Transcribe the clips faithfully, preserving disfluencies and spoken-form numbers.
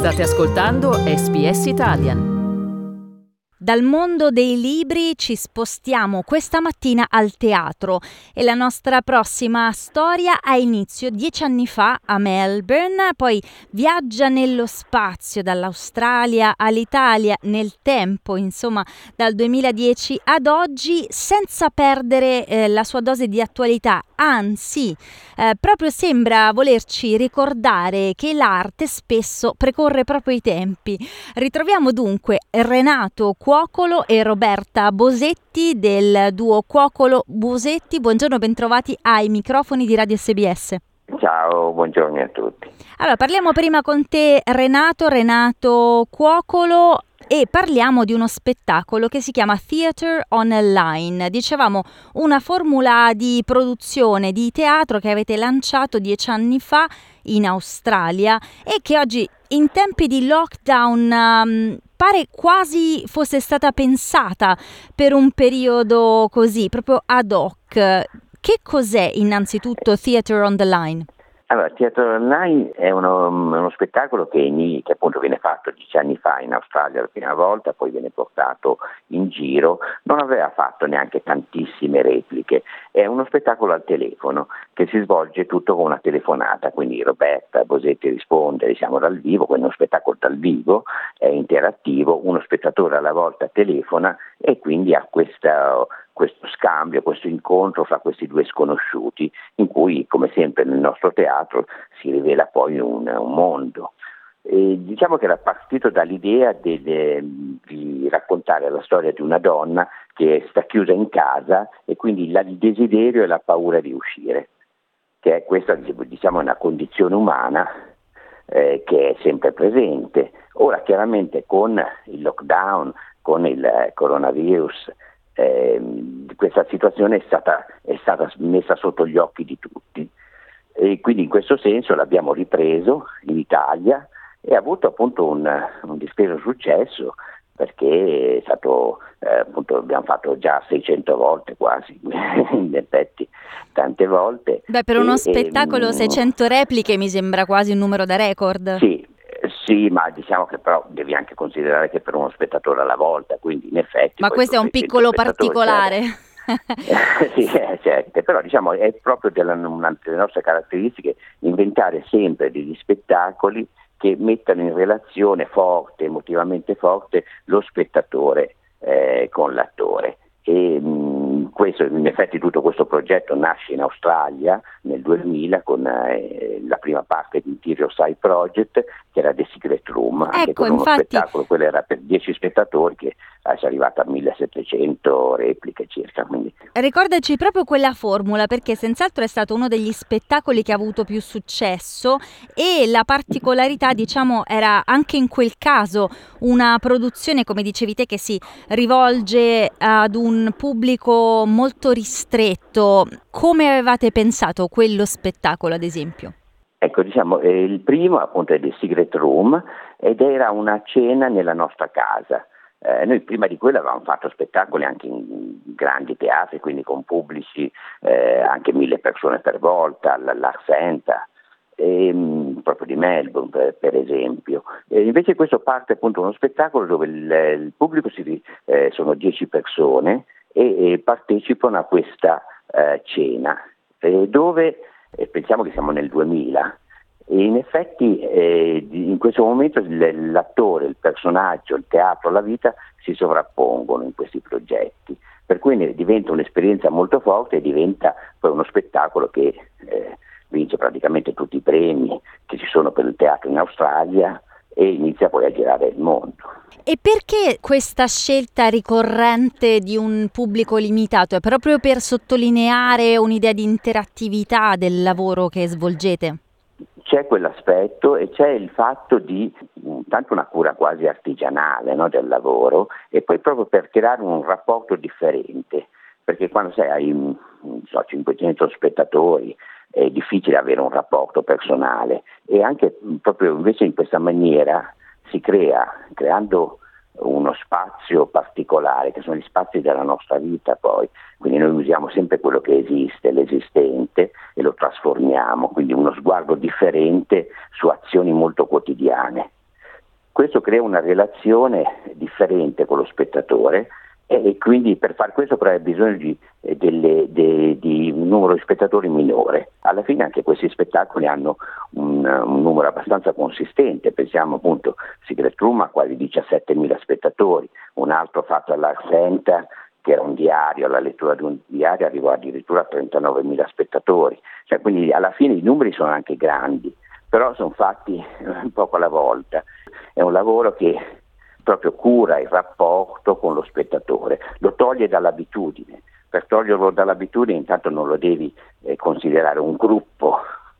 State ascoltando S B S Italian. Dal mondo dei libri ci spostiamo questa mattina al teatro e la nostra prossima storia ha inizio dieci anni fa a Melbourne, poi viaggia nello spazio dall'Australia all'Italia nel tempo, insomma dal duemiladieci ad oggi, senza perdere eh, la sua dose di attualità, anzi eh, proprio sembra volerci ricordare che l'arte spesso precorre proprio i tempi. Ritroviamo dunque Renato Cuocolo e Roberta Bosetti del duo Cuocolo Bosetti. Buongiorno, bentrovati ai microfoni di Radio S B S. Ciao, buongiorno a tutti. Allora, parliamo prima con te Renato, Renato Cuocolo, e parliamo di uno spettacolo che si chiama Theatre Online. Dicevamo, una formula di produzione di teatro che avete lanciato dieci anni fa in Australia e che oggi, in tempi di lockdown, um, pare quasi fosse stata pensata per un periodo così, proprio ad hoc. Che cos'è innanzitutto Theatre on the Line? Allora, Theatre Online è uno, uno spettacolo che, che appunto viene fatto dieci anni fa in Australia la prima volta, poi viene portato in giro, non aveva fatto neanche tantissime repliche, è uno spettacolo al telefono che si svolge tutto con una telefonata, quindi Roberta Bosetti risponde, siamo dal vivo, quindi uno spettacolo dal vivo, è interattivo, uno spettatore alla volta telefona e quindi ha questa... questo scambio, questo incontro fra questi due sconosciuti, in cui, come sempre nel nostro teatro, si rivela poi un, un mondo. E diciamo che era partito dall'idea de, de, di raccontare la storia di una donna che sta chiusa in casa e quindi la, il desiderio e la paura di uscire, che è questa, diciamo, una condizione umana eh, che è sempre presente. Ora, chiaramente, con il lockdown, con il coronavirus, Eh, questa situazione è stata, è stata messa sotto gli occhi di tutti e quindi in questo senso l'abbiamo ripreso in Italia e ha avuto appunto un, un discreto successo, perché è stato eh, appunto abbiamo fatto già seicento volte quasi in effetti tante volte. Beh, per uno e, spettacolo e, seicento repliche mi sembra quasi un numero da record. Sì. Sì, ma diciamo che però devi anche considerare che per uno spettatore alla volta, quindi in effetti... Ma questo è un piccolo particolare. Sì, eh, certo, però diciamo è proprio della, una delle nostre caratteristiche inventare sempre degli spettacoli che mettano in relazione forte, emotivamente forte, lo spettatore eh, con l'attore. E mh, questo, in effetti tutto questo progetto nasce in Australia nel duemila con eh, la prima parte di Interior Side Project, che era The Secret Room, anche Ecco, con uno infatti... spettacolo, quello era per dieci spettatori, che adesso è arrivato a millesettecento repliche circa. Quindi. Ricordaci proprio quella formula, perché senz'altro è stato uno degli spettacoli che ha avuto più successo e la particolarità, diciamo, era anche in quel caso una produzione, come dicevi te, che si rivolge ad un pubblico molto ristretto. Come avevate pensato quello spettacolo, ad esempio? Ecco, diciamo, eh, il primo appunto è The Secret Room ed era una cena nella nostra casa. Eh, noi prima di quello avevamo fatto spettacoli anche in grandi teatri, quindi con pubblici eh, anche mille persone per volta, all'Art Centre, e, proprio di Melbourne per, per esempio. E invece questo parte appunto uno spettacolo dove il, il pubblico si, eh, sono dieci persone e, e partecipano a questa eh, cena, eh, dove eh, pensiamo che siamo nel duemila. E in effetti eh, in questo momento l'attore, il personaggio, il teatro, la vita si sovrappongono in questi progetti, per cui ne diventa un'esperienza molto forte e diventa poi uno spettacolo che eh, vince praticamente tutti i premi che ci sono per il teatro in Australia e inizia poi a girare il mondo. E perché questa scelta ricorrente di un pubblico limitato? È proprio per sottolineare un'idea di interattività del lavoro che svolgete? C'è quell'aspetto e c'è il fatto di tanto una cura quasi artigianale, no, del lavoro, e poi proprio per creare un rapporto differente, perché quando sai, hai non so, cinquecento spettatori è difficile avere un rapporto personale e anche proprio invece in questa maniera si crea, creando uno spazio particolare, che sono gli spazi della nostra vita poi, quindi noi usiamo sempre quello che esiste, l'esistente, e lo trasformiamo, quindi uno sguardo differente su azioni molto quotidiane. questo crea una relazione differente con lo spettatore, e quindi per far questo però hai bisogno di, delle, de, di un numero di spettatori minore. Alla fine anche questi spettacoli hanno un, un numero abbastanza consistente, pensiamo appunto Secret Room a quasi diciassettemila spettatori, un altro fatto all'Art Center che era un diario, la lettura di un diario arrivò addirittura a trentanovemila spettatori, cioè, quindi alla fine i numeri sono anche grandi, però sono fatti un poco alla volta, è un lavoro che proprio cura il rapporto con lo spettatore, lo toglie dall'abitudine. Per toglierlo dall'abitudine intanto non lo devi eh, considerare un gruppo,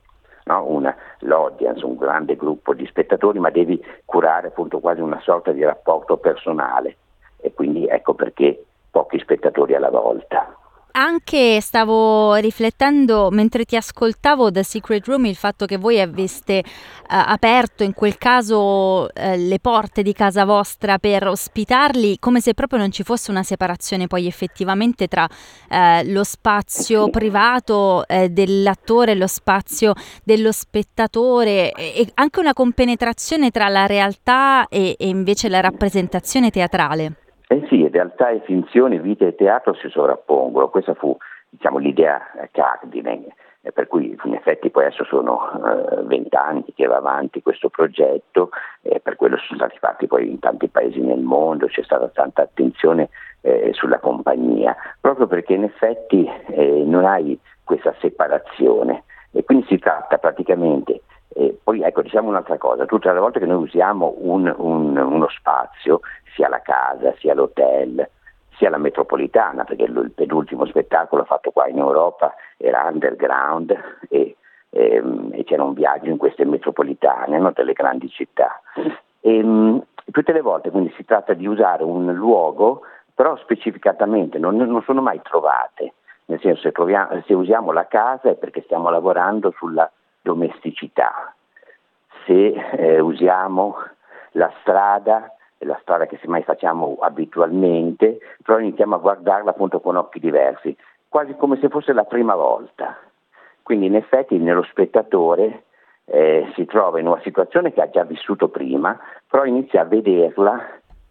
no? una, l'audience, un grande gruppo di spettatori, ma devi curare appunto quasi una sorta di rapporto personale, e quindi ecco perché pochi spettatori alla volta. Anche stavo riflettendo mentre ti ascoltavo The Secret Room, il fatto che voi aveste eh, aperto in quel caso eh, le porte di casa vostra per ospitarli, come se proprio non ci fosse una separazione poi effettivamente tra eh, lo spazio privato eh, dell'attore e lo spazio dello spettatore, e, e anche una compenetrazione tra la realtà e, e invece la rappresentazione teatrale. Eh sì, in realtà e finzione, vita e teatro si sovrappongono, questa fu diciamo, l'idea cardine, eh, per cui in effetti poi adesso sono vent'anni eh, che va avanti questo progetto, eh, per quello sono stati fatti poi in tanti paesi nel mondo, c'è stata tanta attenzione eh, sulla compagnia, proprio perché in effetti eh, non hai questa separazione, e quindi si tratta praticamente. E poi ecco, diciamo un'altra cosa, tutte le volte che noi usiamo un, un, uno spazio, sia la casa, sia l'hotel, sia la metropolitana, perché il, il penultimo spettacolo fatto qua in Europa era Underground e, e, e c'era un viaggio in queste metropolitane, no, delle grandi città. E, mh, tutte le volte quindi si tratta di usare un luogo, però specificatamente, non, non sono mai trovate, nel senso se, troviamo, se usiamo la casa è perché stiamo lavorando sulla domesticità, se eh, usiamo la strada, la strada che semmai facciamo abitualmente, però iniziamo a guardarla appunto con occhi diversi, quasi come se fosse la prima volta. Quindi in effetti nello spettatore eh, si trova in una situazione che ha già vissuto prima, però inizia a vederla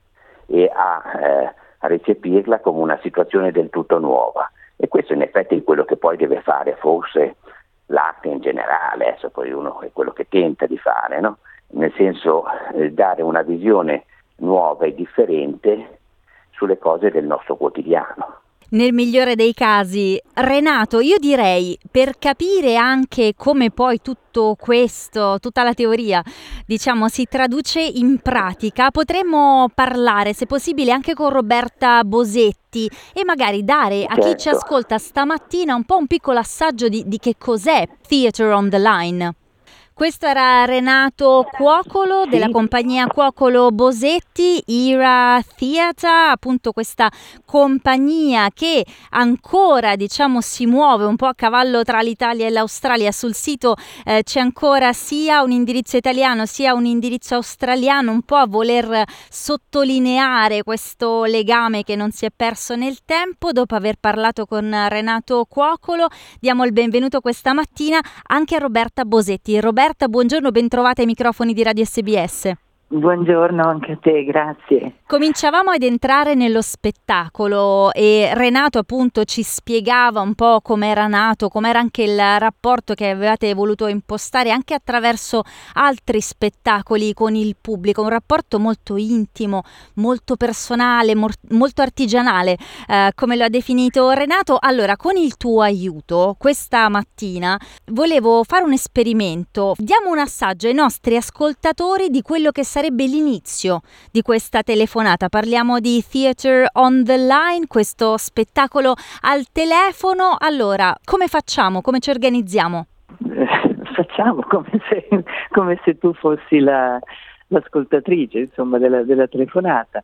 e a, eh, a recepirla come una situazione del tutto nuova. E questo in effetti è quello che poi deve fare forse l'arte in generale, adesso poi uno è quello che tenta di fare, no? Nel senso eh, dare una visione nuova e differente sulle cose del nostro quotidiano. Nel migliore dei casi, Renato, io direi, per capire anche come poi tutto questo, tutta la teoria, diciamo, si traduce in pratica, potremmo parlare, se possibile, anche con Roberta Bosetti e magari dare a Certo. chi ci ascolta stamattina un po' un piccolo assaggio di, di che cos'è Theatre on the Line. Questo era Renato Cuocolo della Sì. compagnia Cuocolo Bosetti, Era Theatre, appunto questa compagnia che ancora diciamo si muove un po' a cavallo tra l'Italia e l'Australia. Sul sito eh, c'è ancora sia un indirizzo italiano sia un indirizzo australiano, un po' a voler sottolineare questo legame che non si è perso nel tempo. Dopo aver parlato con Renato Cuocolo, diamo il benvenuto questa mattina anche a Roberta Bosetti. Roberta, buongiorno, bentrovata ai microfoni di Radio S B S. Buongiorno anche a te, grazie. Cominciavamo ad entrare nello spettacolo e Renato appunto ci spiegava un po' com'era nato, com'era anche il rapporto che avevate voluto impostare anche attraverso altri spettacoli con il pubblico, un rapporto molto intimo, molto personale, mor- molto artigianale, eh, come lo ha definito Renato. Allora, con il tuo aiuto, questa mattina volevo fare un esperimento. Diamo un assaggio ai nostri ascoltatori di quello che sarebbe l'inizio di questa telefonata. Parliamo di Theatre on the Line, questo spettacolo al telefono. Allora, come facciamo? Come ci organizziamo? Eh, facciamo come se, come se tu fossi la, l'ascoltatrice, insomma, della, della telefonata.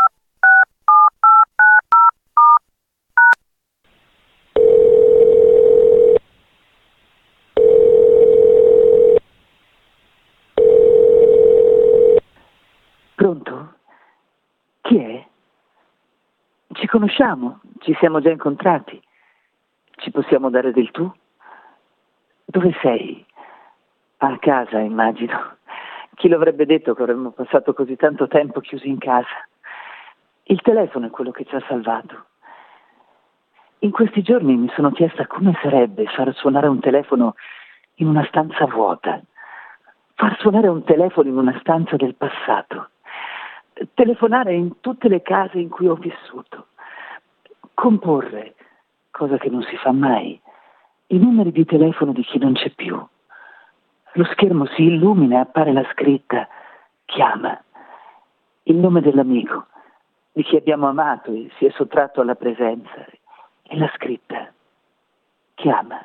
Pronto? Chi è? Ci conosciamo? Ci siamo già incontrati? Ci possiamo dare del tu? Dove sei? A casa, immagino. Chi lo avrebbe detto che avremmo passato così tanto tempo chiusi in casa? Il telefono è quello che ci ha salvato. In questi giorni mi sono chiesta come sarebbe far suonare un telefono in una stanza vuota, far suonare un telefono in una stanza del passato, telefonare in tutte le case in cui ho vissuto, comporre, cosa che non si fa mai, i numeri di telefono di chi non c'è più. Lo schermo si illumina e appare la scritta chiama, il nome dell'amico, di chi abbiamo amato e si è sottratto alla presenza, e la scritta chiama.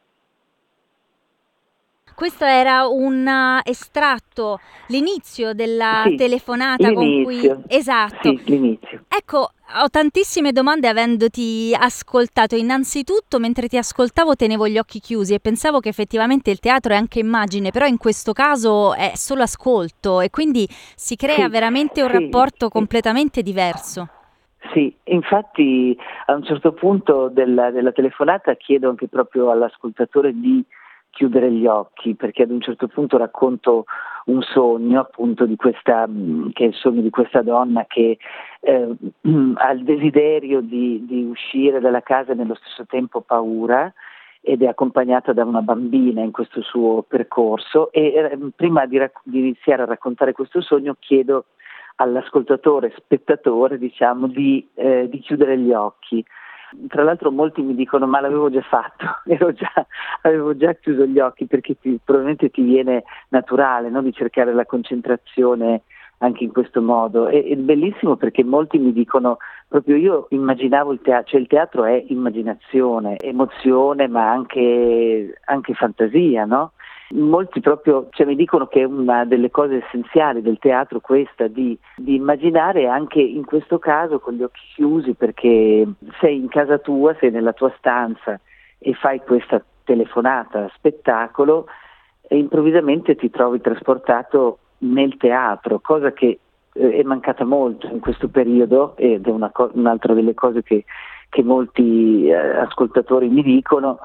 Questo era un uh, estratto, l'inizio della Sì, telefonata con l'inizio. cui... Esatto. Sì, l'inizio. Ecco, ho tantissime domande avendoti ascoltato. Innanzitutto, mentre ti ascoltavo tenevo gli occhi chiusi e pensavo che effettivamente il teatro è anche immagine, però in questo caso è solo ascolto e quindi si crea Sì, veramente un sì, rapporto sì. completamente diverso. Sì, infatti a un certo punto della, della telefonata chiedo anche proprio all'ascoltatore di chiudere gli occhi, perché ad un certo punto racconto un sogno appunto di questa, che è il sogno di questa donna che eh, ha il desiderio di, di uscire dalla casa e nello stesso tempo paura, ed è accompagnata da una bambina in questo suo percorso e eh, prima di, rac- di iniziare a raccontare questo sogno chiedo all'ascoltatore, spettatore diciamo, di, eh, di chiudere gli occhi. Tra l'altro molti mi dicono ma l'avevo già fatto, ero già, avevo già chiuso gli occhi, perché ti, probabilmente ti viene naturale, no? Di cercare la concentrazione anche in questo modo. E, è bellissimo perché molti mi dicono proprio io immaginavo il teatro, cioè il teatro è immaginazione, emozione ma anche, anche fantasia, no? Molti proprio cioè, mi dicono che è una delle cose essenziali del teatro questa di, di immaginare anche in questo caso con gli occhi chiusi, perché sei in casa tua, sei nella tua stanza e fai questa telefonata spettacolo e improvvisamente ti trovi trasportato nel teatro, cosa che eh, è mancata molto in questo periodo ed è una co- un'altra delle cose che che molti eh, ascoltatori mi dicono.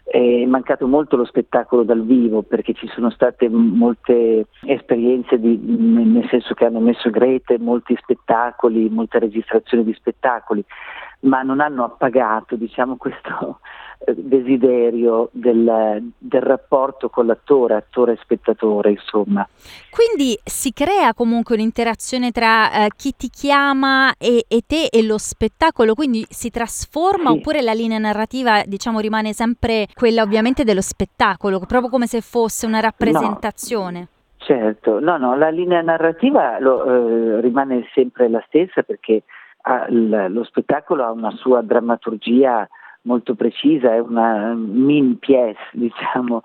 È mancato molto lo spettacolo dal vivo, perché ci sono state m- molte esperienze di, nel senso che hanno messo in rete molti spettacoli, molte registrazioni di spettacoli, ma non hanno appagato diciamo questo eh, desiderio del, del rapporto con l'attore, attore e spettatore, insomma. Quindi si crea comunque un'interazione tra eh, chi ti chiama e, e te e lo spettacolo, quindi si trasforma, Sì. Oppure la linea narrativa diciamo rimane sempre quella ovviamente dello spettacolo, proprio come se fosse una rappresentazione? No. Certo, no, no, la linea narrativa lo, eh, rimane sempre la stessa, perché ha, l, lo spettacolo ha una sua drammaturgia molto precisa, è una mini pièce, diciamo,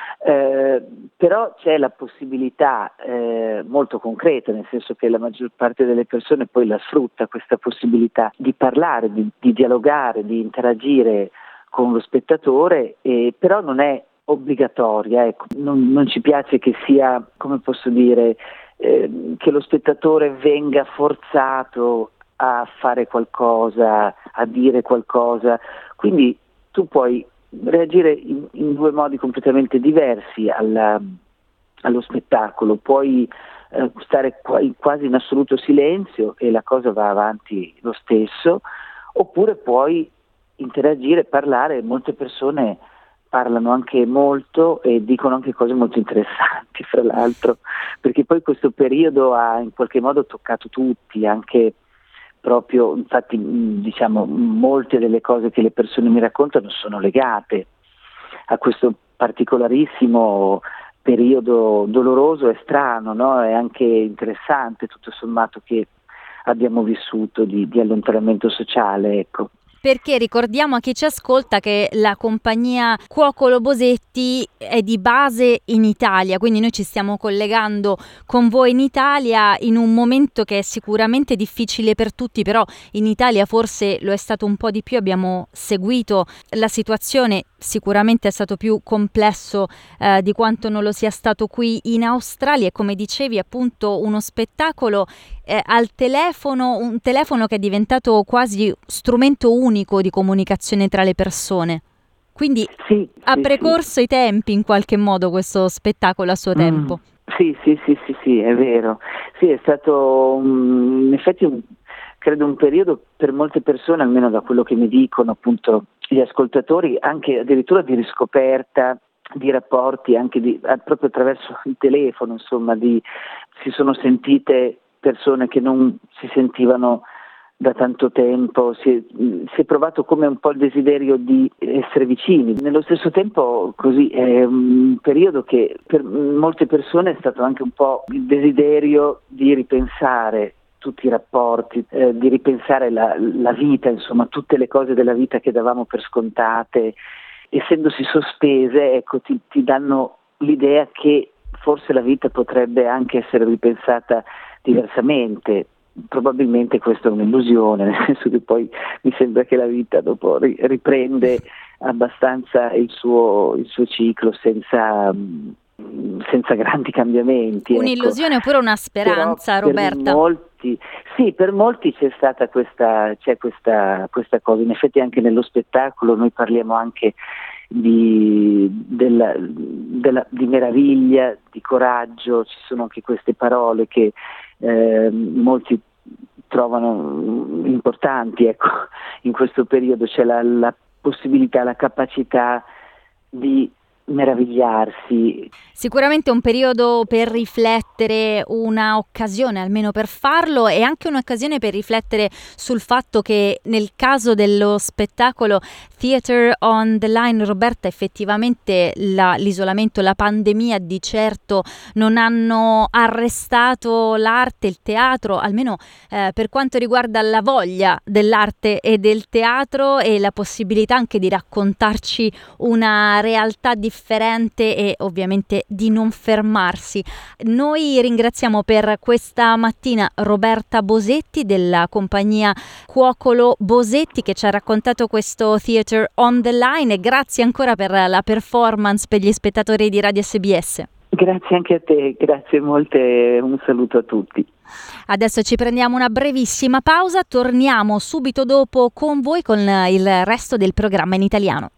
eh, però c'è la possibilità eh, molto concreta, nel senso che la maggior parte delle persone poi la sfrutta questa possibilità di parlare, di, di dialogare, di interagire con lo spettatore, eh, però non è obbligatoria, ecco. non, non ci piace che sia, come posso dire, eh, che lo spettatore venga forzato a fare qualcosa, a dire qualcosa, quindi tu puoi reagire in, in due modi completamente diversi alla, allo spettacolo, puoi eh, stare qua, quasi in assoluto silenzio e la cosa va avanti lo stesso, oppure puoi interagire, parlare. Molte persone parlano anche molto e dicono anche cose molto interessanti, fra l'altro, perché poi questo periodo ha in qualche modo toccato tutti, anche proprio, infatti diciamo molte delle cose che le persone mi raccontano sono legate a questo particolarissimo periodo doloroso e strano, no? È anche interessante tutto sommato che abbiamo vissuto di, di allontanamento sociale, ecco. Perché ricordiamo a chi ci ascolta che la compagnia Cuocolo Bosetti è di base in Italia, quindi noi ci stiamo collegando con voi in Italia in un momento che è sicuramente difficile per tutti, però in Italia forse lo è stato un po' di più, abbiamo seguito la situazione, sicuramente è stato più complesso eh, di quanto non lo sia stato qui in Australia e come dicevi appunto uno spettacolo eh, al telefono, un telefono che è diventato quasi strumento unico di comunicazione tra le persone. Quindi sì, ha sì, precorso sì. i tempi in qualche modo questo spettacolo a suo Mm. tempo. Sì, sì, sì, sì, sì, è vero. Sì, è stato um, in effetti un, credo un periodo per molte persone, almeno da quello che mi dicono appunto gli ascoltatori, anche addirittura di riscoperta di rapporti, anche di, proprio attraverso il telefono, insomma, di, si sono sentite persone che non si sentivano da tanto tempo, si è, si è provato come un po' il desiderio di essere vicini. Nello stesso tempo così è un periodo che per molte persone è stato anche un po' il desiderio di ripensare tutti i rapporti, eh, di ripensare la, la vita, insomma tutte le cose della vita che davamo per scontate, essendosi sospese, ecco, ti, ti danno l'idea che forse la vita potrebbe anche essere ripensata diversamente. Probabilmente questa è un'illusione, nel senso che poi mi sembra che la vita dopo riprende abbastanza il suo, il suo ciclo senza, senza grandi cambiamenti. Un'illusione ecco. oppure una speranza, Però Roberta? Per molti, sì, per molti c'è stata questa, c'è questa, questa cosa. In effetti anche nello spettacolo noi parliamo anche di, della, della, di meraviglia, di coraggio, ci sono anche queste parole che Eh, molti trovano importanti, ecco, in questo periodo c'è la, la possibilità, la capacità di meravigliarsi. Sicuramente un periodo per riflettere, una occasione almeno per farlo, e anche un'occasione per riflettere sul fatto che nel caso dello spettacolo Theatre on the Line, Roberta, effettivamente la, l'isolamento, la pandemia di certo non hanno arrestato l'arte, il teatro, almeno eh, per quanto riguarda la voglia dell'arte e del teatro e la possibilità anche di raccontarci una realtà differente e ovviamente di non fermarsi. Noi ringraziamo per questa mattina Roberta Bosetti della compagnia Cuocolo Bosetti che ci ha raccontato questo Theatre on the Line, e grazie ancora per la performance per gli spettatori di Radio S B S. Grazie anche a te, grazie molte, un saluto a tutti. Adesso ci prendiamo una brevissima pausa, torniamo subito dopo con voi con il resto del programma in italiano.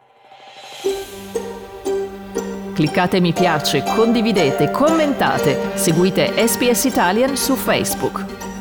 Cliccate mi piace, condividete, commentate, seguite S B S Italian su Facebook.